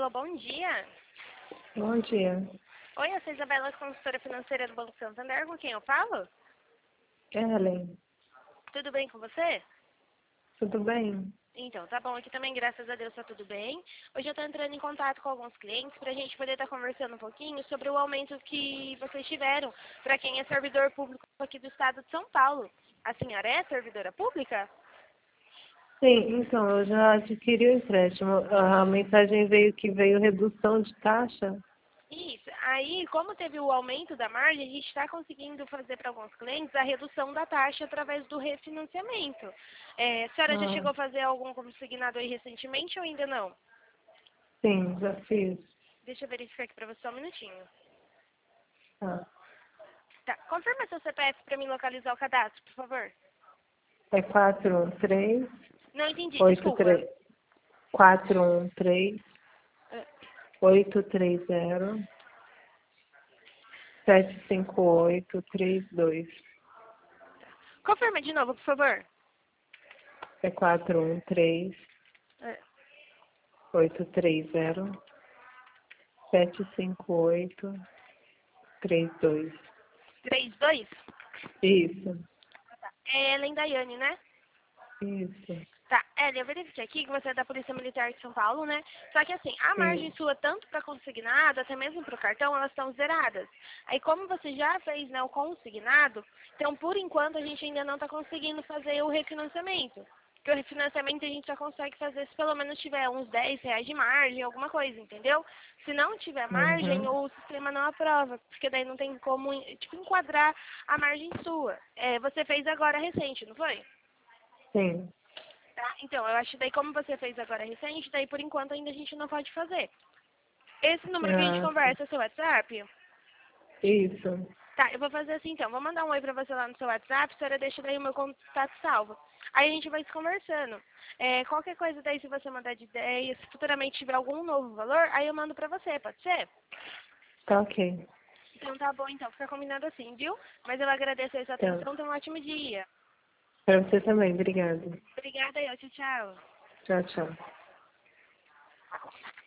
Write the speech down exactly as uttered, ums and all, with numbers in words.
Alô, bom dia. Bom dia. Oi, eu sou Isabela, consultora financeira do Banco Santander. Com quem eu falo? Ellen, Tudo bem com você? tudo bem? Então, tá bom. Aqui também, graças a Deus, tá tudo bem. Hoje eu tô entrando em contato com alguns clientes pra gente poder estar conversando um pouquinho sobre o aumento que vocês tiveram para quem é servidor público aqui do estado de São Paulo. A senhora é servidora pública? Sim, então, eu já adquiri o empréstimo. A mensagem veio que veio redução de taxa. Isso. Aí, como teve o aumento da margem, a gente está conseguindo fazer para alguns clientes a redução da taxa através do refinanciamento. É, a senhora já Ah, chegou a fazer algum consignado aí recentemente ou ainda não? sim, já fiz. Deixa eu verificar aqui para você só um minutinho. Tá. Tá. Confirma seu C P F para mim localizar o cadastro, por favor. É quatro um três, Não entendi, oito desculpa. três, quatro um três, É, oito três zero, sete cinco oito três dois. Confirma de novo, por favor. É quatro um três, É, oito três zero, sete cinco oito três dois. três dois? Isso, É Ellen Daiane, né? isso. Tá, Ellen, eu verifiquei aqui que você é da Polícia Militar de São Paulo, né? Só que assim, a margem Sim. sua, tanto para consignado, até mesmo para o cartão, elas estão zeradas. Aí como você já fez, né, o consignado, então por enquanto a gente ainda não está conseguindo fazer o refinanciamento. Porque o refinanciamento a gente só consegue fazer se pelo menos tiver uns dez reais de margem, alguma coisa, entendeu? Se não tiver margem, Uhum. o sistema não aprova, porque daí não tem como, tipo, enquadrar a margem sua. É, você fez agora recente, não foi? Sim. Tá? Então, eu acho que daí como você fez agora recente, daí por enquanto ainda a gente não pode fazer. Esse número que a gente Ah, tá. conversa é seu WhatsApp? Isso. Tá, eu vou fazer assim então, vou mandar um oi pra você lá no seu WhatsApp, a senhora deixa daí o meu contato salvo. Aí a gente vai se conversando. É, qualquer coisa daí, se você mandar de ideia, se futuramente tiver algum novo valor, aí eu mando pra você, pode ser? Tá ok. Então tá bom, então, fica combinado assim, viu? Mas eu agradeço a sua Tá. atenção, tenha um ótimo dia. Pra você também, obrigada. Obrigada, eu, tchau, tchau. Tchau, tchau.